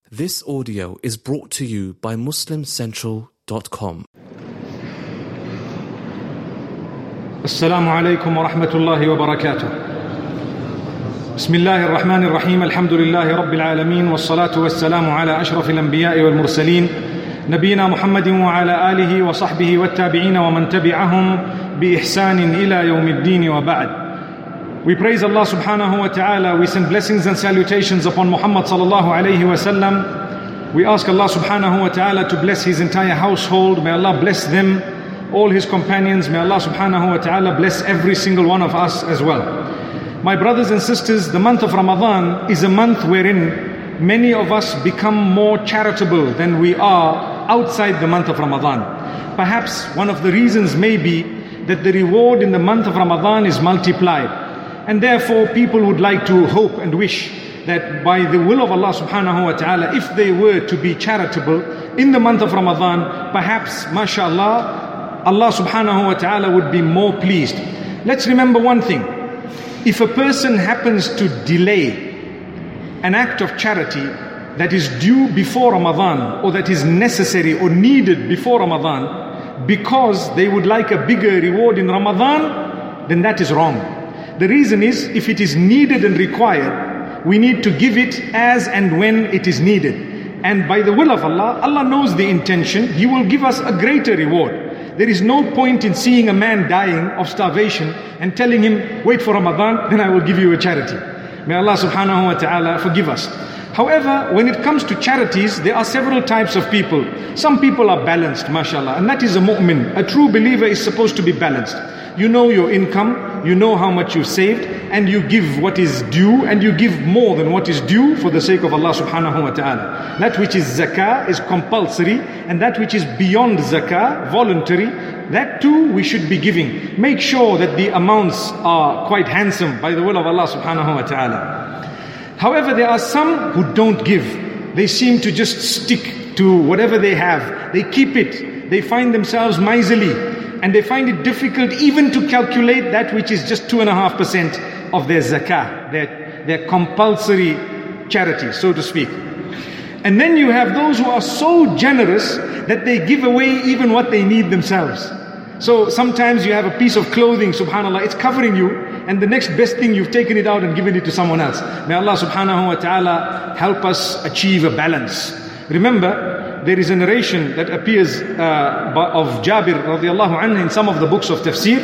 This audio is brought to you by MuslimCentral.com. Assalamu alaikum wa rahmatullahi wa barakatuh. Bismillahir Rahmanir Rahim. Alhamdulillahi Rabbil Alameen. Wassalatu wassalamu ala ashrafil anbiya'i wal mursaleen. Nabiyina Muhammadin wa ala alihi wa sahbihi wa tabi'ina wa man tabi'ahum bi ihsanin ila yawmiddin wa ba'd. We praise Allah subhanahu wa ta'ala. We send blessings and salutations upon Muhammad sallallahu alayhi wa sallam. We ask Allah subhanahu wa ta'ala to bless his entire household. May Allah bless them, all his companions. May Allah subhanahu wa ta'ala bless every single one of us as well. My brothers and sisters, the month of Ramadan is a month wherein many of us become more charitable than we are outside the month of Ramadan. Perhaps one of the reasons may be that the reward in the month of Ramadan is multiplied. And therefore people would like to hope and wish that by the will of Allah subhanahu wa ta'ala, if they were to be charitable in the month of Ramadan, perhaps, mashallah, Allah subhanahu wa ta'ala would be more pleased. Let's remember one thing. If a person happens to delay an act of charity that is due before Ramadan, or that is necessary or needed before Ramadan, because they would like a bigger reward in Ramadan, then that is wrong. The reason is, if it is needed and required, we need to give it as and when it is needed. And by the will of Allah, Allah knows the intention. He will give us a greater reward. There is no point in seeing a man dying of starvation and telling him, wait for Ramadan, then I will give you a charity. May Allah subhanahu wa ta'ala forgive us. However, when it comes to charities, there are several types of people. Some people are balanced, mashallah, and that is a mu'min. A true believer is supposed to be balanced. You know your income, you know how much you've saved, and you give what is due, and you give more than what is due for the sake of Allah subhanahu wa ta'ala. That which is zakah is compulsory, and that which is beyond zakah, voluntary, that too we should be giving. Make sure that the amounts are quite handsome by the will of Allah subhanahu wa ta'ala. However, there are some who don't give. They seem to just stick to whatever they have. They keep it. They find themselves miserly. And they find it difficult even to calculate that which is just 2.5% of their zakah, their compulsory charity, so to speak. And then you have those who are so generous that they give away even what they need themselves. So sometimes you have a piece of clothing, subhanAllah, it's covering you, and the next best thing, you've taken it out and given it to someone else. May Allah subhanahu wa ta'ala help us achieve a balance. Remember, there is a narration that appears of Jabir radiallahu anhu in some of the books of tafsir,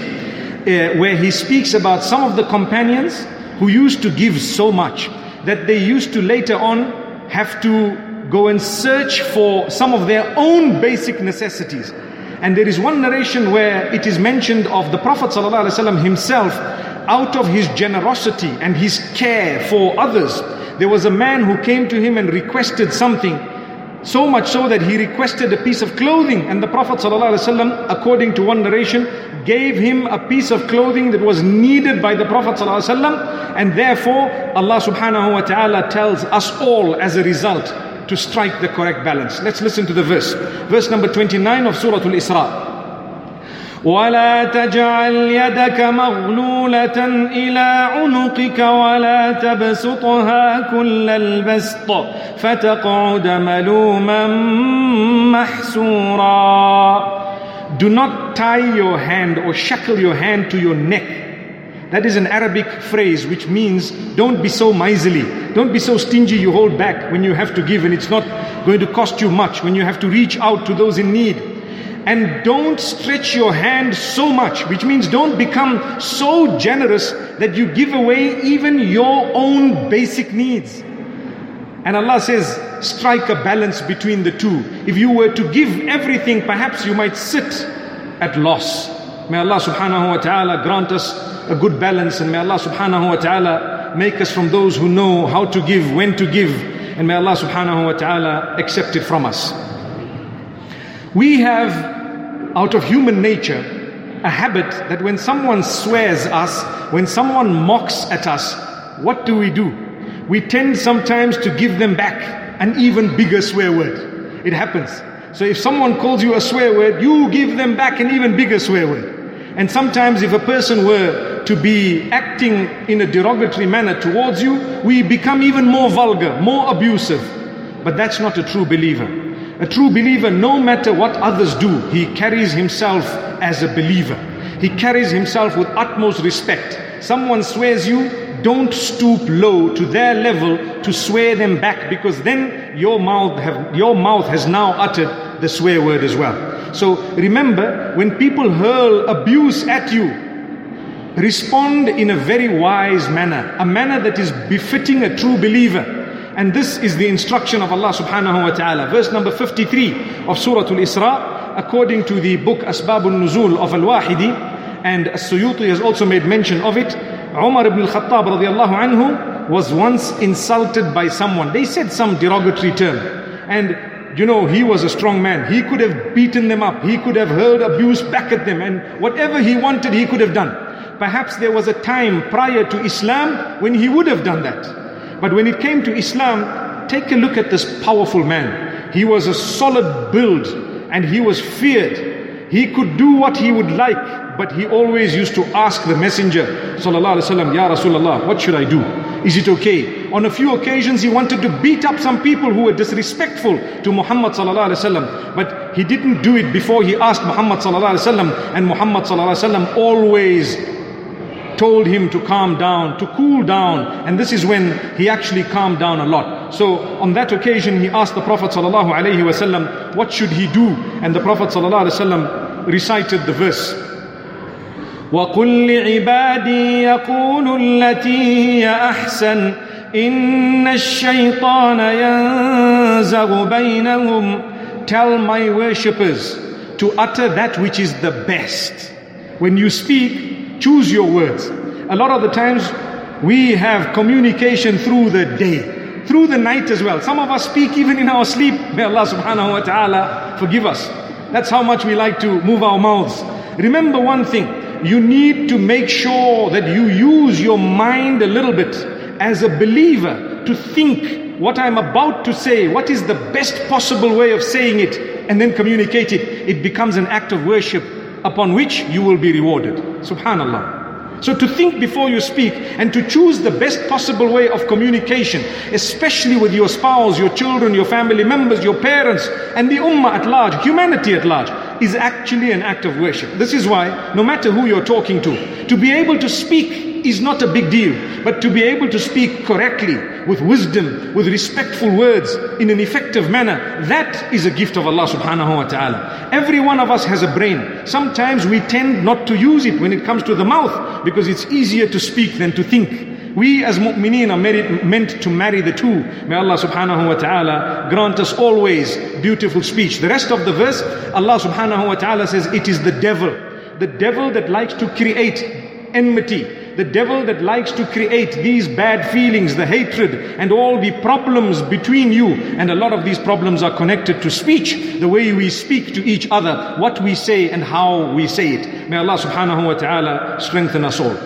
where he speaks about some of the companions who used to give so much that they used to later on have to go and search for some of their own basic necessities. And there is one narration where it is mentioned of the Prophet ﷺ himself, out of his generosity and his care for others, there was a man who came to him and requested something, so much so that he requested a piece of clothing, and the Prophet ﷺ, according to one narration, gave him a piece of clothing that was needed by the Prophet ﷺ, and therefore Allah subhanahu wa ta'ala tells us all as a result to strike the correct balance. Let's listen to the verse. Verse number 29 of Surah Al-Isra. وَلَا تَجْعَلْ يَدَكَ مَغْلُولَةً إِلَىٰ عُنُقِكَ وَلَا تَبْسُطْهَا كُلَّ الْبَسْطِ فَتَقْعُدَ مَلُومًا مَحْسُورًا. Do not tie your hand or shackle your hand to your neck. That is an Arabic phrase which means don't be so miserly. Don't be so stingy you hold back when you have to give and it's not going to cost you much, when you have to reach out to those in need. And don't stretch your hand so much, which means don't become so generous that you give away even your own basic needs. And Allah says, strike a balance between the two. If you were to give everything, perhaps you might sit at loss. May Allah subhanahu wa ta'ala grant us a good balance, and may Allah subhanahu wa ta'ala make us from those who know how to give, when to give, and may Allah subhanahu wa ta'ala accept it from us. We have, out of human nature, a habit that when someone swears us, when someone mocks at us, what do? We tend sometimes to give them back an even bigger swear word. It happens. So if someone calls you a swear word, you give them back an even bigger swear word. And sometimes if a person were to be acting in a derogatory manner towards you, we become even more vulgar, more abusive. but that's not a true believer. A true believer, no matter what others do, he carries himself as a believer. He carries himself with utmost respect. Someone swears you, don't stoop low to their level to swear them back, because then your mouth has now uttered the swear word as well. So remember, when people hurl abuse at you, respond in a very wise manner, a manner that is befitting a true believer. And this is the instruction of Allah subhanahu wa ta'ala. Verse number 53 of Surah Al-Isra, according to the book Asbabun Nuzul of Al-Wahidi, and As-Suyuti has also made mention of it, Umar ibn al-Khattab radiallahu anhu was once insulted by someone. They said some derogatory term. And he was a strong man. He could have beaten them up. He could have hurled abuse back at them. And whatever he wanted, he could have done. Perhaps there was a time prior to Islam when he would have done that. But when it came to Islam, take a look at this powerful man. He was a solid build and he was feared. He could do what he would like, but he always used to ask the Messenger sallallahu alaihi wasallam, Ya Rasulullah, what should I do? Is it okay? On a few occasions he wanted to beat up some people who were disrespectful to Muhammad sallallahu alaihi wasallam, but he didn't do it before he asked Muhammad sallallahu alaihi wasallam, and Muhammad sallallahu alaihi wasallam always told him to calm down, to cool down, and this is when he actually calmed down a lot. So on that occasion he asked the Prophet sallallahu alaihi wasallam, what should he do? And the Prophet sallallahu alaihi wasallam recited the verse, وَقُلْ لِعِبَادِي يَقُولُوا الَّتِي هِيَ أَحْسَنُ إِنَّ الشَّيْطَانَ يَنزَغُ بَيْنَهُمْ. Tell my worshippers to utter that which is the best. When you speak, choose your words. A lot of the times we have communication through the day, through the night as well. Some of us speak even in our sleep. May Allah subhanahu wa ta'ala forgive us. That's how much we like to move our mouths. Remember one thing, you need to make sure that you use your mind a little bit as a believer to think what I'm about to say, what is the best possible way of saying it, and then communicate it. It becomes an act of worship upon which you will be rewarded. Subhanallah. So to think before you speak and to choose the best possible way of communication, especially with your spouse, your children, your family members, your parents, and the ummah at large, humanity at large, is actually an act of worship. This is why, no matter who you're talking to be able to speak is not a big deal, but to be able to speak correctly, with wisdom, with respectful words, in an effective manner, that is a gift of Allah subhanahu wa ta'ala. Every one of us has a brain. Sometimes we tend not to use it when it comes to the mouth, because it's easier to speak than to think. We as mu'mineen are meant to marry the two. May Allah subhanahu wa ta'ala grant us always beautiful speech. The rest of the verse, Allah subhanahu wa ta'ala says, it is the devil that likes to create enmity, the devil that likes to create these bad feelings, the hatred and all the problems between you. And a lot of these problems are connected to speech, the way we speak to each other, what we say and how we say it. May Allah subhanahu wa ta'ala strengthen us all.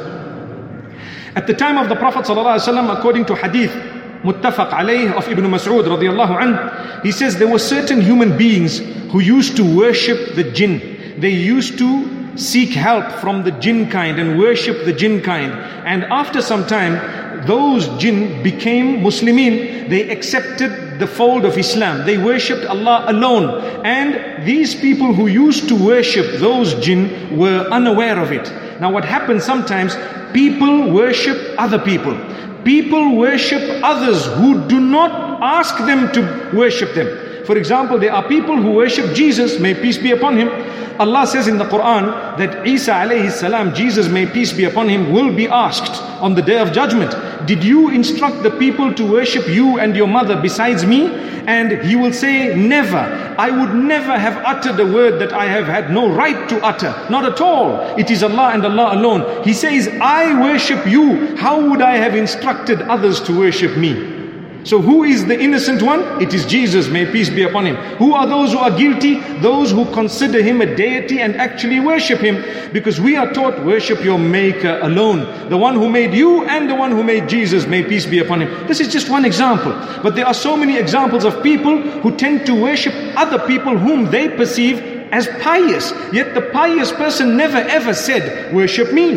At the time of the Prophet ﷺ, according to hadith muttafaq alayh of Ibn Mas'ud radiyallahu anhu, he says there were certain human beings who used to worship the jinn. They used to seek help from the jinn kind and worship the jinn kind. And after some time, those jinn became Muslimin. They accepted the fold of Islam. They worshipped Allah alone. And these people who used to worship those jinn were unaware of it. Now what happens sometimes, people worship other people. People worship others who do not ask them to worship them. For example, there are people who worship Jesus, may peace be upon him. Allah says in the Quran that Isa alayhi salam, Jesus may peace be upon him, will be asked on the day of judgment, did you instruct the people to worship you and your mother besides me? And he will say, never. I would never have uttered a word that I have had no right to utter. Not at all. It is Allah and Allah alone. He says, I worship you. How would I have instructed others to worship me? So who is the innocent one? It is Jesus, may peace be upon him. Who are those who are guilty? Those who consider him a deity and actually worship him. Because we are taught, worship your maker alone. The one who made you and the one who made Jesus, may peace be upon him. This is just one example. But there are so many examples of people who tend to worship other people whom they perceive as pious. Yet the pious person never ever said, worship me.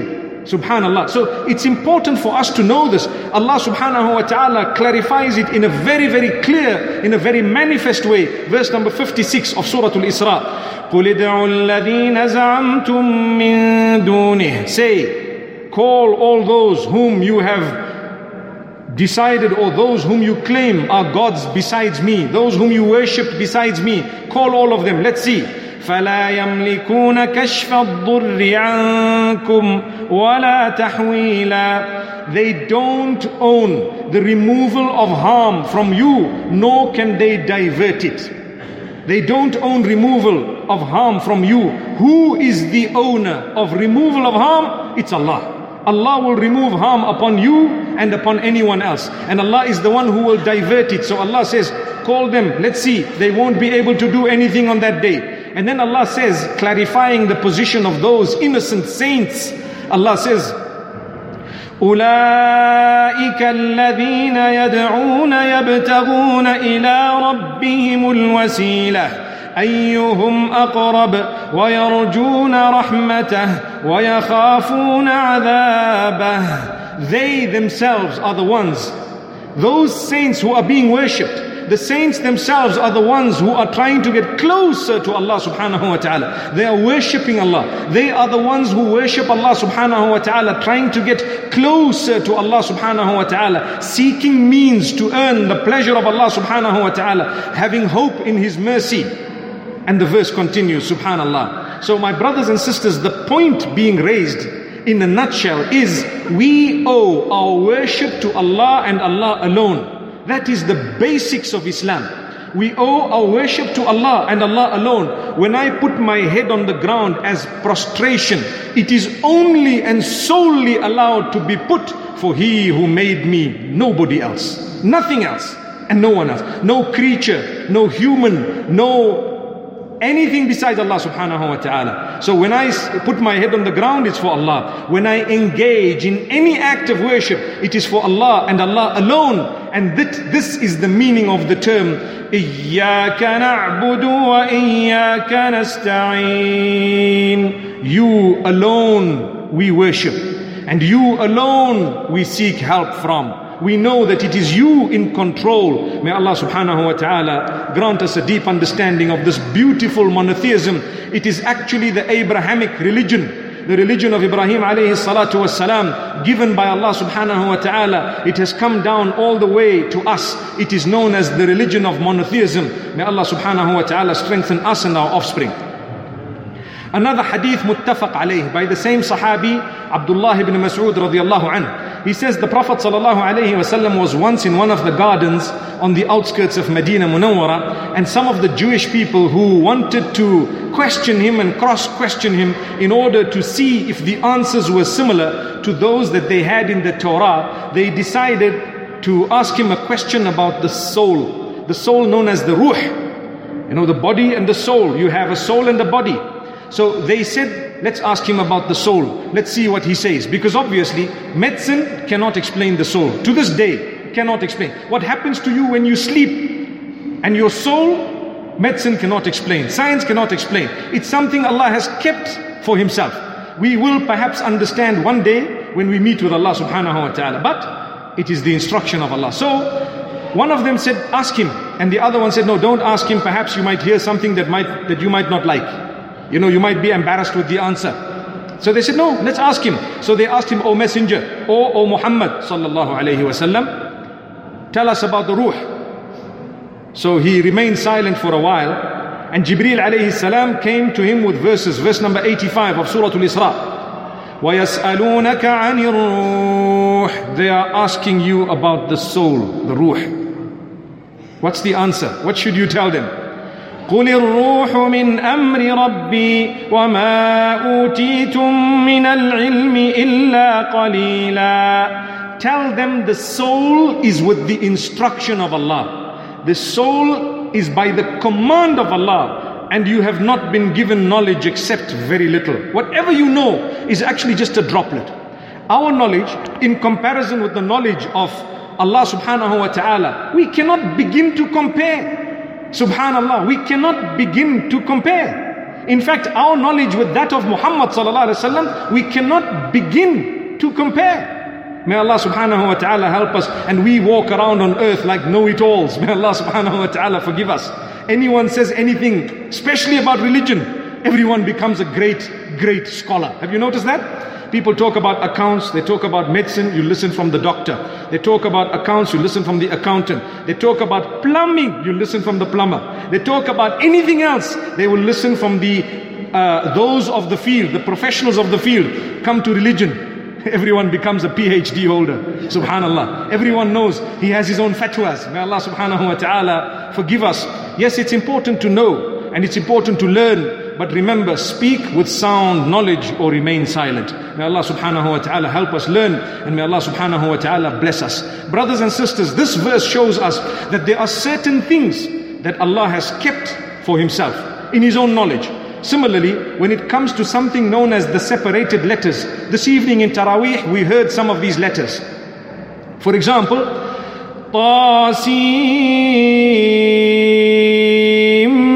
Subhanallah. So it's important for us to know this. Allah subhanahu wa ta'ala clarifies it in a very, very clear, in a very manifest way. Verse number 56 of Surah Al-Isra. قُلِ ادْعُوا الَّذِينَ زَعَمْتُم مِّن دُونِهِ. Say, call all those whom you have decided, or those whom you claim are gods besides me, those whom you worship besides me. Call all of them. Let's see. فلا يملكون كشف الضر عنكم ولا تحويلا. They don't own the removal of harm from you, nor can they divert it. They don't own removal of harm from you. Who is the owner of removal of harm? It's Allah. Allah will remove harm upon you and upon anyone else. And Allah is the one who will divert it. So Allah says, call them, let's see. They won't be able to do anything on that day. And then Allah says, clarifying the position of those innocent saints, Allah says, أولئك الذين يدعون يبتغون إلى ربهم الوسيلة أيهم أقرب ويرجون رحمته ويخافون عذابه. They themselves are the ones, those saints who are being worshipped. The saints themselves are the ones who are trying to get closer to Allah subhanahu wa ta'ala. They are worshipping Allah. They are the ones who worship Allah subhanahu wa ta'ala, trying to get closer to Allah subhanahu wa ta'ala, seeking means to earn the pleasure of Allah subhanahu wa ta'ala, having hope in His mercy. And the verse continues, subhanallah. So my brothers and sisters, the point being raised in a nutshell is, we owe our worship to Allah and Allah alone. That is the basics of Islam. We owe our worship to Allah and Allah alone. When I put my head on the ground as prostration, it is only and solely allowed to be put for He who made me, nobody else. Nothing else and no one else. No creature, no human, no anything besides Allah subhanahu wa ta'ala. So when I put my head on the ground, it's for Allah. When I engage in any act of worship, it is for Allah and Allah alone. And this is the meaning of the term إِيَّاكَ نَعْبُدُ وَإِيَّاكَ نَسْتَعِينُ. You alone we worship, and you alone we seek help from. We know that it is you in control. May Allah subhanahu wa ta'ala grant us a deep understanding of this beautiful monotheism. It is actually the Abrahamic religion, the religion of Ibrahim alayhi salatu was salam, given by Allah subhanahu wa ta'ala. It has come down all the way to us. It is known as the religion of monotheism. May Allah subhanahu wa ta'ala strengthen us and our offspring. Another hadith muttafaq alayh by the same sahabi, Abdullah ibn Mas'ud radiyallahu anhu. He says the Prophet sallallahu alayhi wasallam was once in one of the gardens on the outskirts of Medina Munawwara, and some of the Jewish people who wanted to question him and cross-question him in order to see if the answers were similar to those that they had in the Torah, they decided to ask him a question about the soul known as the ruh. You know, the body and the soul. You have a soul and a body. So they said, let's ask him about the soul. Let's see what he says. Because obviously, medicine cannot explain the soul. To this day, cannot explain. What happens to you when you sleep? And your soul, medicine cannot explain. Science cannot explain. It's something Allah has kept for Himself. We will perhaps understand one day when we meet with Allah subhanahu wa ta'ala. But it is the instruction of Allah. So, one of them said, ask him. And the other one said, no, don't ask him. Perhaps you might hear something that you might not like. You know, you might be embarrassed with the answer. So they said, no, let's ask him. So they asked him, O Messenger, O Muhammad sallallahu alayhi wasallam, tell us about the ruh. So he remained silent for a while, and Jibreel alayhi salam came to him with verses. Verse number 85 of Surah Al-Isra. وَيَسْأَلُونَكَ عَنِ الرُّوحِ. They are asking you about the soul, the ruh. What's the answer? What should you tell them? قُلِ الرُّوحُ مِنْ أَمْرِ رَبِّي وَمَا أُوتِيتُم مِّنَ الْعِلْمِ إِلَّا قَلِيلًا. Tell them the soul is with the instruction of Allah. The soul is by the command of Allah, and you have not been given knowledge except very little. Whatever you know is actually just a droplet. Our knowledge, in comparison with the knowledge of Allah subhanahu wa ta'ala, we cannot begin to compare. Subhanallah, we cannot begin to compare. In fact, our knowledge with that of Muhammad sallallahu alaihi wasallam, we cannot begin to compare. May Allah subhanahu wa ta'ala help us, and we walk around on earth like know-it-alls. May Allah subhanahu wa ta'ala forgive us. Anyone says anything, especially about religion, everyone becomes a great scholar. Have you noticed that? People talk about accounts, they talk about medicine, you listen from the doctor. They talk about accounts, you listen from the accountant. They talk about plumbing, you listen from the plumber. They talk about anything else, they will listen from the those of the field, the professionals of the field. Come to religion, everyone becomes a PhD holder. Subhanallah. Everyone knows he has his own fatwas. May Allah subhanahu wa ta'ala forgive us. Yes, it's important to know and it's important to learn. But remember, speak with sound knowledge or remain silent. May Allah subhanahu wa ta'ala help us learn, and may Allah subhanahu wa ta'ala bless us. Brothers and sisters, this verse shows us that there are certain things that Allah has kept for Himself in His own knowledge. Similarly, when it comes to something known as the separated letters, this evening in Taraweeh we heard some of these letters. For example, Tasim.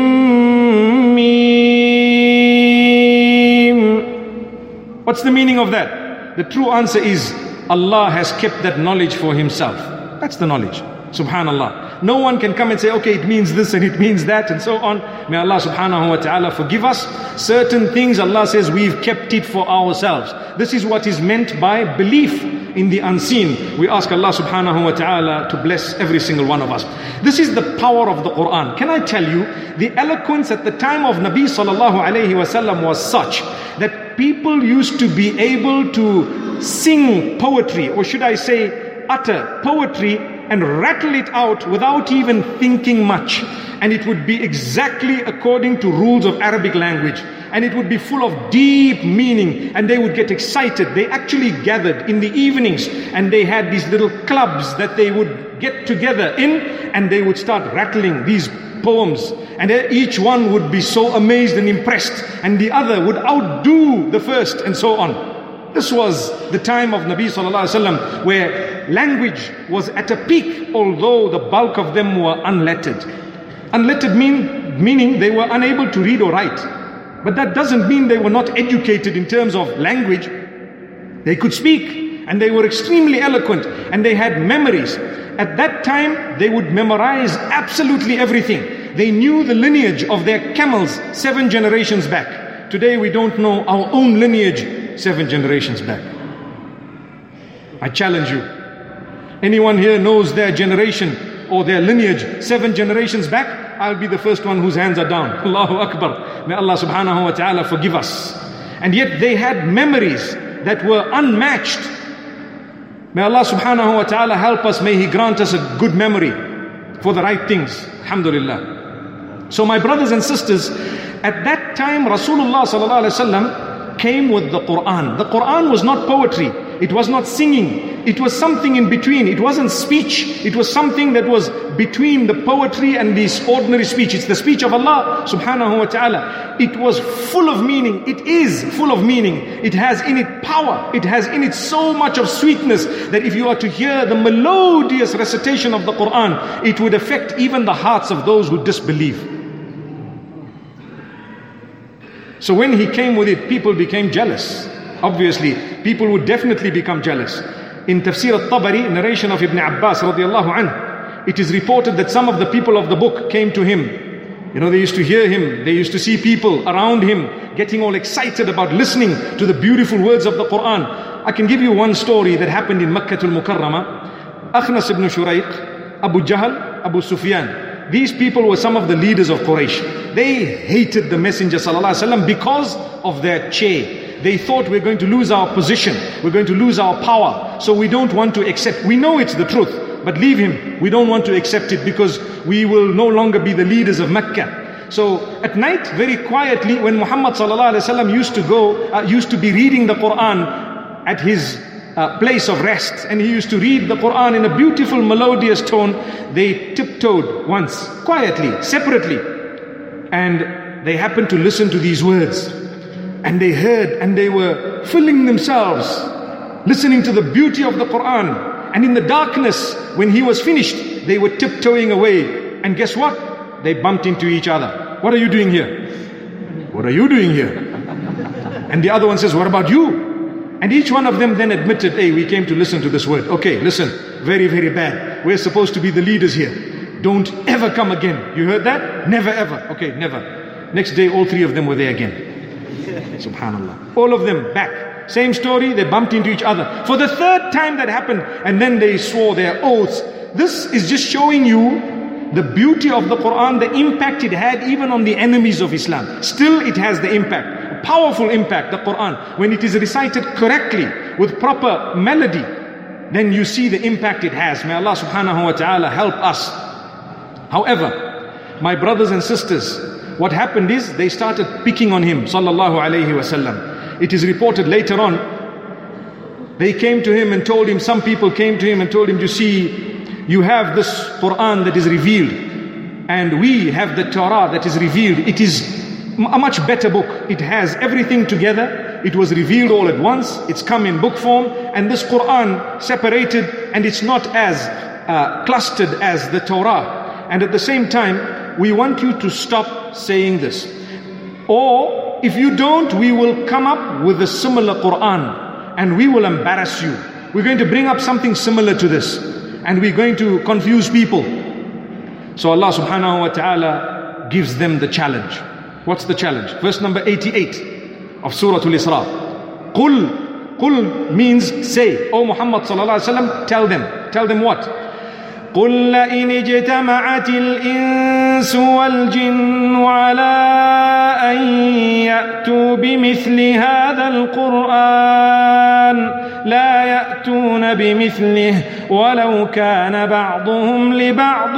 What's the meaning of that? The true answer is Allah has kept that knowledge for Himself. That's the knowledge. Subhanallah. No one can come and say, okay, it means this and it means that and so on. May Allah subhanahu wa ta'ala forgive us. Certain things Allah says we've kept it for ourselves. This is what is meant by belief in the unseen. We ask Allah subhanahu wa ta'ala to bless every single one of us. This is the power of the Quran. Can I tell you, the eloquence at the time of Nabi sallallahu alayhi wasallam was such that people used to be able to sing poetry, or should I say utter poetry, and rattle it out without even thinking much. And it would be exactly according to rules of Arabic language. And it would be full of deep meaning, and they would get excited. They actually gathered in the evenings, and they had these little clubs that they would get together in, and they would start rattling these poems, and each one would be so amazed and impressed, and the other would outdo the first, and so on. This was the time of Nabi sallallahu alaihi wasallam, where language was at a peak, although the bulk of them were unlettered. Unlettered meaning they were unable to read or write. But that doesn't mean they were not educated in terms of language. They could speak, and they were extremely eloquent, and they had memories. At that time, they would memorize absolutely everything. They knew the lineage of their camels 7 generations back. Today we don't know our own lineage 7 generations back. I challenge you. Anyone here knows their generation or their lineage 7 generations back? I'll be the first one whose hands are down. Allahu Akbar. May Allah subhanahu wa ta'ala forgive us. And yet they had memories that were unmatched. May Allah subhanahu wa ta'ala help us. May He grant us a good memory for the right things. Alhamdulillah. So my brothers and sisters, at that time Rasulullah sallallahu alaihi wasallam came with the Quran. The Quran was not poetry. It was not singing. It was something in between. It wasn't speech. It was something that was between the poetry and this ordinary speech. It's the speech of Allah subhanahu wa ta'ala. It was full of meaning. It is full of meaning. It has in it power. It has in it so much of sweetness that if you are to hear the melodious recitation of the Quran, it would affect even the hearts of those who disbelieve. So when he came with it, people became jealous. Obviously, people would definitely become jealous. In Tafsir al-Tabari, narration of Ibn Abbas radiallahu anhu, it is reported that some of the people of the book came to him. You know, they used to hear him, they used to see people around him getting all excited about listening to the beautiful words of the Quran. I can give you one story that happened in Makkah al-Mukarramah. Akhnas ibn Shuraiq, Abu Jahl, Abu Sufyan. These people were some of the leaders of Quraysh. They hated the Messenger sallallahu alaihi wasallam because of their che. They thought we're going to lose our position, we're going to lose our power, so we don't want to accept. We know it's the truth, but leave him. We don't want to accept it because we will no longer be the leaders of Mecca. So at night, very quietly, when Muhammad sallallahu alaihi wasallam used to be reading the Quran at his place of rest, and he used to read the Quran in a beautiful melodious tone, they tiptoed once, quietly, separately, and they happened to listen to these words. And they heard, and they were filling themselves, listening to the beauty of the Quran. And in the darkness, when he was finished, they were tiptoeing away. And guess what? They bumped into each other. What are you doing here? what are you doing here? And the other one says, what about you? And each one of them then admitted, hey, we came to listen to this word. Okay, listen, very, very bad. We're supposed to be the leaders here. Don't ever come again. You heard that? Never ever. Okay, never. Next day, all three of them were there again. Subhanallah. All of them back. Same story, they bumped into each other. For the third time that happened, and then they swore their oaths. This is just showing you the beauty of the Quran, the impact it had even on the enemies of Islam. Still it has the impact. Powerful impact, the Quran. When it is recited correctly, with proper melody, then you see the impact it has. May Allah subhanahu wa ta'ala help us. However, my brothers and sisters, what happened is they started picking on him, sallallahu alayhi wasallam. It is reported later on, they came to him and told him, some people came to him and told him, you see, you have this Quran that is revealed, and we have the Torah that is revealed. It is a much better book. It has everything together. It was revealed all at once. It's come in book form. And this Quran separated, and it's not as clustered as the Torah. And at the same time, we want you to stop saying this. Or if you don't, we will come up with a similar Quran and we will embarrass you. We're going to bring up something similar to this, and we're going to confuse people. So Allah subhanahu wa ta'ala gives them the challenge. What's the challenge? Verse number 88 of Surah Al-Isra. Qul means say. O Muhammad sallallahu alaihi wasallam, tell them. Tell them what? قل لئن اجتمعت الإنس والجن على أن يأتوا بمثل هذا القرآن لا يأتون بمثله ولو كان بعضهم لبعض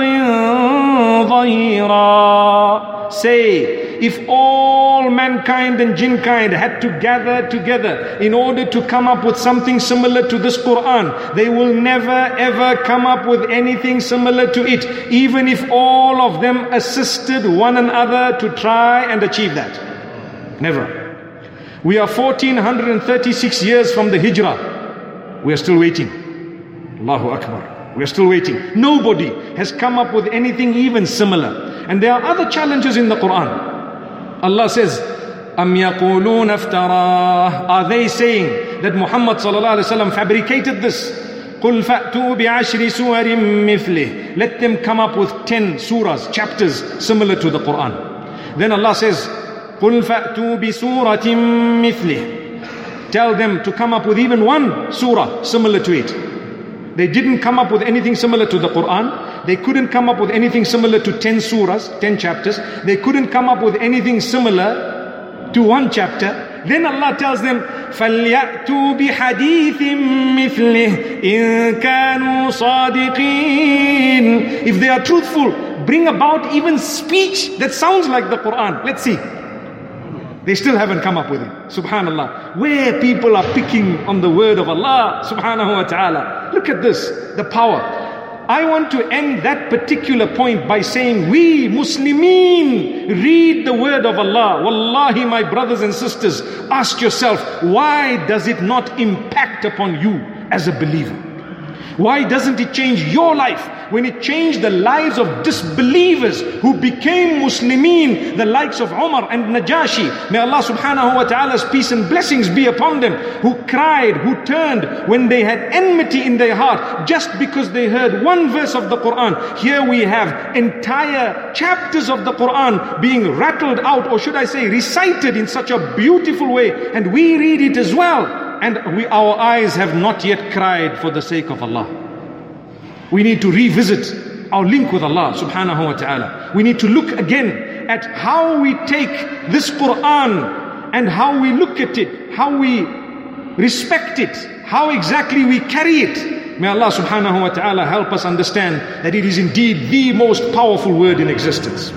ظهيرا. Say, if all mankind and jinnkind had to gather together in order to come up with something similar to this Quran, they will never ever come up with anything similar to it, even if all of them assisted one another to try and achieve that. Never. We are 1436 years from the Hijrah. We are still waiting. Allahu Akbar. We are still waiting. Nobody has come up with anything even similar. And there are other challenges in the Quran. Allah says, أَمْ يَقُولُونَ افْتَرَاهُ. Are they saying that Muhammad sallallahu alaihi wasallam fabricated this? قُلْ فَأْتُوا بِعَشْرِ سُوَرٍ مِثْلِهِ. Let them come up with 10 surahs, chapters similar to the Quran. Then Allah says, قُلْ فَأْتُوا بِسُورَةٍ مِثْلِهِ. Tell them to come up with even one surah similar to it. They didn't come up with anything similar to the Quran. They couldn't come up with anything similar to 10 surahs, 10 chapters. They couldn't come up with anything similar to one chapter. Then Allah tells them, فَلْيَأْتُوا بِحَدِيثٍ مِثْلِهِ إِن كَانُوا صَادِقِينَ. If they are truthful, bring about even speech that sounds like the Quran. Let's see. They still haven't come up with it. Subhanallah. Where people are picking on the word of Allah subhanahu wa ta'ala. Look at this, the power. I want to end that particular point by saying, we Muslimin read the word of Allah. Wallahi, my brothers and sisters, ask yourself, why does it not impact upon you as a believer? Why doesn't it change your life when it changed the lives of disbelievers who became Muslimin, the likes of Umar and Najashi? May Allah subhanahu wa ta'ala's peace and blessings be upon them, who cried, who turned when they had enmity in their heart just because they heard one verse of the Quran. Here we have entire chapters of the Quran being rattled out, or should I say recited in such a beautiful way, and we read it as well. And our eyes have not yet cried for the sake of Allah. We need to revisit our link with Allah subhanahu wa ta'ala. We need to look again at how we take this Quran and how we look at it, how we respect it, how exactly we carry it. May Allah subhanahu wa ta'ala help us understand that it is indeed the most powerful word in existence.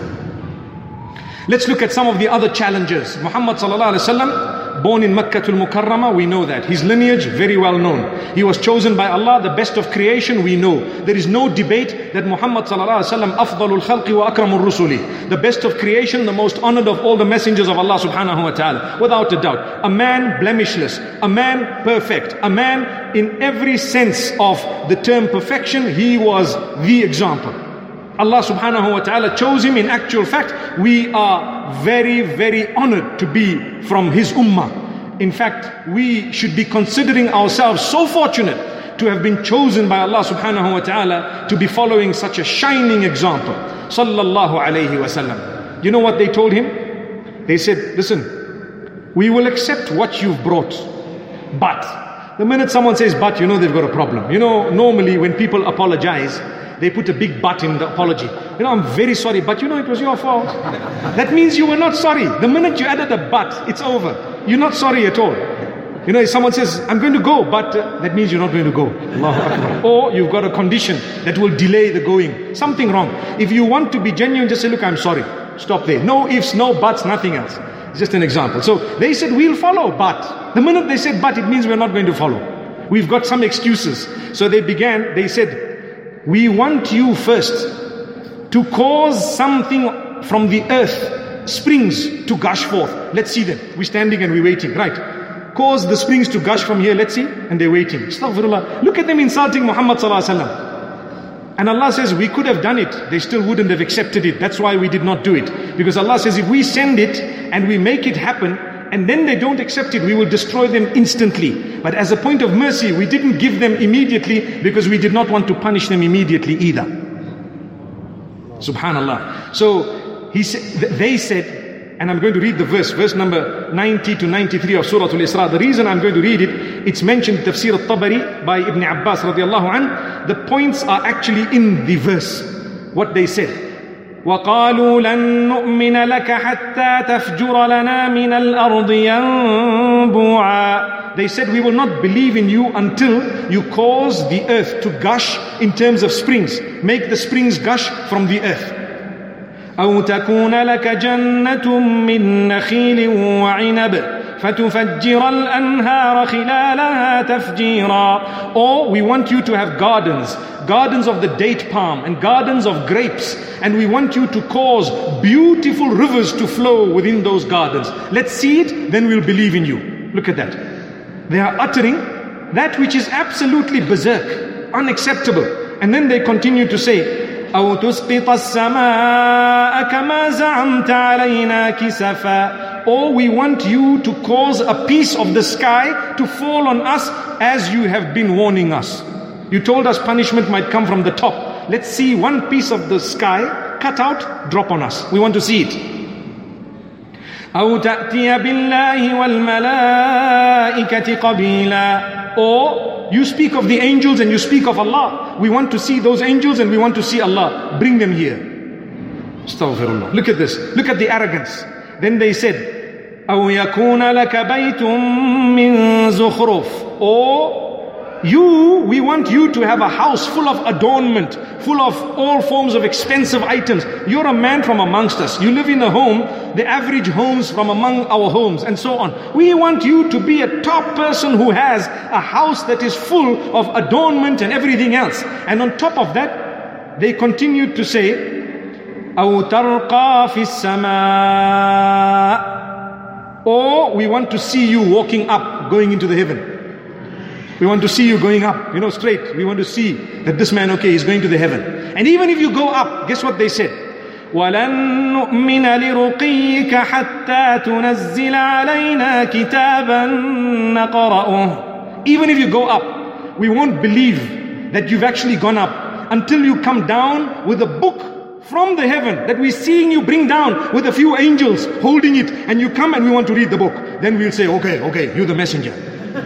Let's look at some of the other challenges. Muhammad sallallahu alaihi wasallam, born in Makkah al-Mukarramah, we know that. His lineage, very well known. He was chosen by Allah, the best of creation, we know. There is no debate that Muhammad sallallahu alaihi wasallam, afdalul khalqi wa akramur rusuli, the best of creation, the most honored of all the messengers of Allah subhanahu wa ta'ala. Without a doubt. A man blemishless, a man perfect, a man in every sense of the term perfection. He was the example. Allah subhanahu wa ta'ala chose him. In actual fact, we are very, very honored to be from his ummah. In fact, we should be considering ourselves so fortunate to have been chosen by Allah subhanahu wa ta'ala to be following such a shining example. Sallallahu alayhi wa sallam. You know what they told him? They said, listen, we will accept what you've brought, but the minute someone says but, you know they've got a problem. You know, normally when people apologize, they put a big but in the apology. You know, I'm very sorry, but you know it was your fault. That means you were not sorry. The minute you added a but, it's over. You're not sorry at all. You know, if someone says, I'm going to go, but that means you're not going to go. Allahu Akbar. Or you've got a condition that will delay the going. Something wrong. If you want to be genuine, just say, look, I'm sorry. Stop there. No ifs, no buts, nothing else. It's just an example. So they said, we'll follow, but. The minute they said but, it means we're not going to follow. We've got some excuses. So they said, we want you first to cause something from the earth, springs to gush forth. Let's see them. We're standing and we're waiting. Right. Cause the springs to gush from here. Let's see. And they're waiting. Astaghfirullah. Look at them insulting Muhammad sallallahu alaihi wasallam. And Allah says, we could have done it. They still wouldn't have accepted it. That's why we did not do it. Because Allah says, if we send it and we make it happen, and then they don't accept it, we will destroy them instantly. But as a point of mercy, we didn't give them immediately because we did not want to punish them immediately either. Subhanallah. So they said, and I'm going to read the verse number 90 to 93 of Surah Al-Isra. The reason I'm going to read it, it's mentioned in Tafsir al-Tabari by Ibn Abbas radiallahu anh. The points are actually in the verse. What they said. وَقَالُوا لَن نُؤْمِنَ لَكَ حَتَّى تَفْجُرَ لَنَا مِنَ الْأَرْضِ يَنبُوعًا. They said, we will not believe in you until you cause the earth to gush in terms of springs. Make the springs gush from the earth. أو تكون لك جنة من نخيل وعنب فتفجر الأنهار خلالها تفجيرا. Or we want you to have gardens of the date palm and gardens of grapes, and we want you to cause beautiful rivers to flow within those gardens. Let's see it, then we'll believe in you. Look at that. They are uttering that which is absolutely berserk, unacceptable. And then they continue to say, أو تسقط السماء كما زعمت علينا كسفا. Or we want you to cause a piece of the sky to fall on us as you have been warning us. You told us punishment might come from the top. Let's see one piece of the sky cut out, drop on us. We want to see it. أو تأتي بالله والملائكة قبيلا. Or you speak of the angels and you speak of Allah. We want to see those angels and we want to see Allah. Bring them here. Astaghfirullah. Look at this. Look at the arrogance. Then they said, أو يكون لك بيت من زخرف. Or we want you to have a house full of adornment, full of all forms of expensive items. You're a man from amongst us. You live in a home, the average homes from among our homes, and so on. We want you to be a top person who has a house that is full of adornment and everything else. And on top of that, they continued to say, أو ترقى في السماء. Or we want to see you walking up, going into the heaven. We want to see you going up, straight. We want to see that this man, he's going to the heaven. And even if you go up, guess what they said? وَلَن نُؤْمِنَ لِرُقِيِّكَ حَتَّى تُنَزِّلَ عَلَيْنَا كِتَابًا نَقْرَأُهُ. Even if you go up, we won't believe that you've actually gone up until you come down with a book from the heaven that we're seeing you bring down with a few angels holding it, and you come and we want to read the book. Then we'll say, okay, you're the messenger.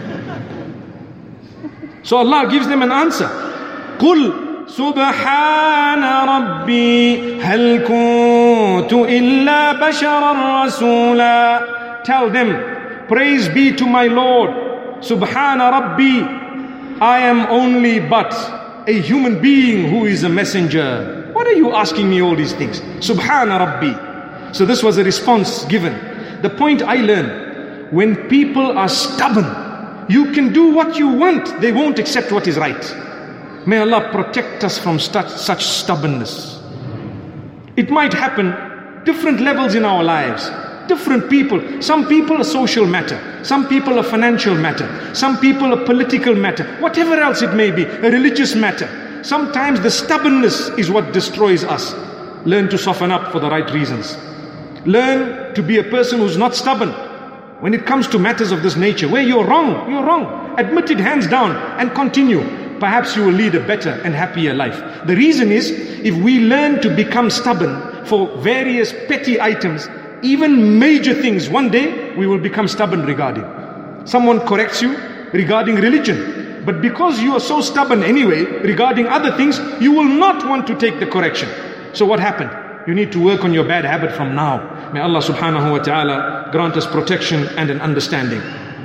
So Allah gives them an answer. قُلْ سُبْحَانَ رَبِّي هَلْ كُنْتُ إِلَّا بَشَرًا رَسُولًا. Tell them, praise be to my Lord. Subhana Rabbi, I am only but a human being who is a messenger. What are you asking me all these things? Subhana Rabbi. So this was a response given. The point I learned, when people are stubborn, you can do what you want, they won't accept what is right. May Allah protect us from such stubbornness. It might happen, different levels in our lives, different people. Some people a social matter, some people a financial matter, some people a political matter, whatever else it may be, a religious matter. sometimes the stubbornness is what destroys us. Learn to soften up for the right reasons. Learn to be a person who's not stubborn. When it comes to matters of this nature, where you're wrong, you're wrong. Admit it hands down and continue. Perhaps you will lead a better and happier life. The reason is, if we learn to become stubborn for various petty items, even major things, one day we will become stubborn regarding. Someone corrects you regarding religion, but because you are so stubborn anyway regarding other things, you will not want to take the correction. So what happened? You need to work on your bad habit from now. May Allah subhanahu wa ta'ala grant us protection and an understanding.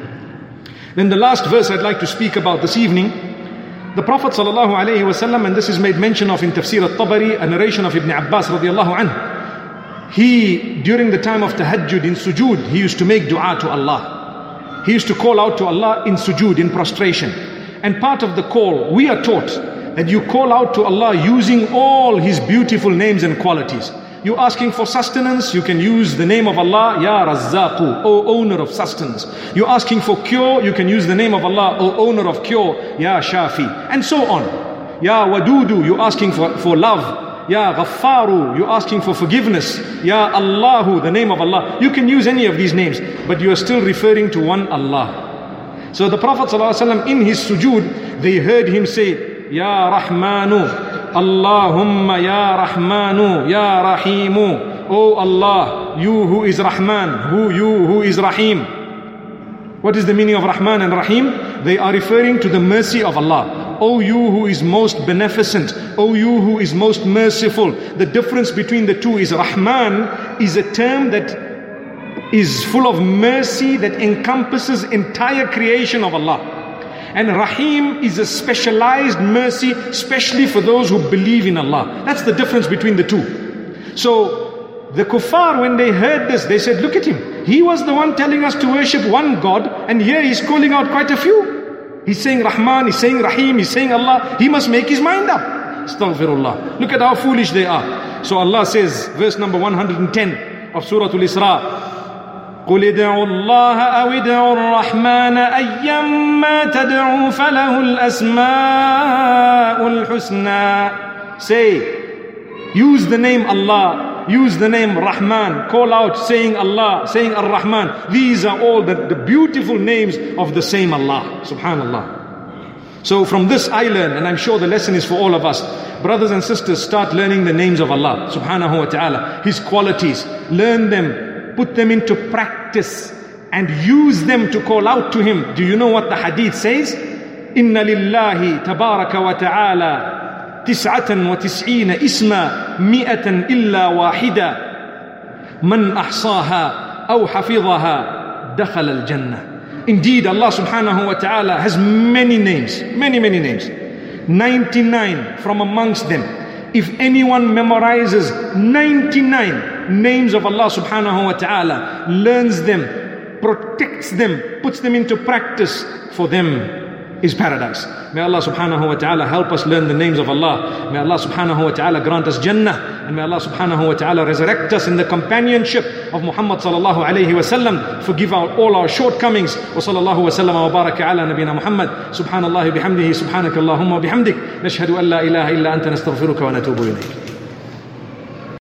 Then the last verse I'd like to speak about this evening, the Prophet sallallahu alayhi wa sallam, and this is made mention of in Tafsir al-Tabari, a narration of Ibn Abbas radiallahu anhu. He, during the time of tahajjud in sujood, he used to make dua to Allah. He used to call out to Allah in sujood, in prostration. And part of the call, we are taught that you call out to Allah using all His beautiful names and qualities. You're asking for sustenance, you can use the name of Allah, Ya Razzaqu, O owner of sustenance. You're asking for cure, you can use the name of Allah, O owner of cure, Ya Shafi, and so on. Ya Wadudu, you're asking for love. Ya Ghaffaru, you're asking for forgiveness. Ya Allahu, the name of Allah. You can use any of these names, but you are still referring to one Allah. So the Prophet ﷺ in his sujood, they heard him say, Ya Rahmanu, Allahumma Ya Rahmanu, Ya Rahimu. Oh Allah, you who is Rahman, you who is Rahim. What is the meaning of Rahman and Rahim? They are referring to the mercy of Allah. Oh you who is most beneficent, oh you who is most merciful. The difference between the two is Rahman is a term that is full of mercy that encompasses entire creation of Allah. And Rahim is a specialized mercy, especially for those who believe in Allah. That's the difference between the two. So the kuffar, when they heard this, they said, look at him. He was the one telling us to worship one God, and here he's calling out quite a few. He's saying Rahman, he's saying Rahim, he's saying Allah. He must make his mind up. Astaghfirullah. Look at how foolish they are. So Allah says, verse number 110 of Surah Al-Isra, قل ادعوا الله أو ادعوا الرحمن أيما تدعوا فله الأسماء الحسنى. Say, use the name Allah, use the name Rahman, call out saying Allah, saying Ar-Rahman. These are all the beautiful names of the same Allah. Subhanallah. So from this I learn, and I'm sure the lesson is for all of us. Brothers and sisters, start learning the names of Allah subhanahu wa ta'ala, His qualities. Learn them. Put them into practice and use them to call out to Him. Do you know what the hadith says? Inna lillahi tabaraka wa ta'ala 99 isma 100 illa wahida man ahsaha aw hafidhaha dakhala al-jannah. Indeed, Allah subhanahu wa ta'ala has many names, many names. 99 from amongst them. If anyone memorizes 99 names of Allah subhanahu wa ta'ala, learns them, protects them, puts them into practice, for them is paradise. May Allah subhanahu wa ta'ala help us learn the names of Allah. May Allah subhanahu wa ta'ala grant us Jannah. And may Allah subhanahu wa ta'ala resurrect us in the companionship of Muhammad sallallahu alayhi wa sallam. Forgive all our shortcomings. Wa sallallahu wa sallam wa baraka ala nabina Muhammad. Subhanallahi bihamdihi, subhanaka Allahumma bihamdik. Nashhadu an la ilaha illa anta nastaghfiruka wa natubu ilayk.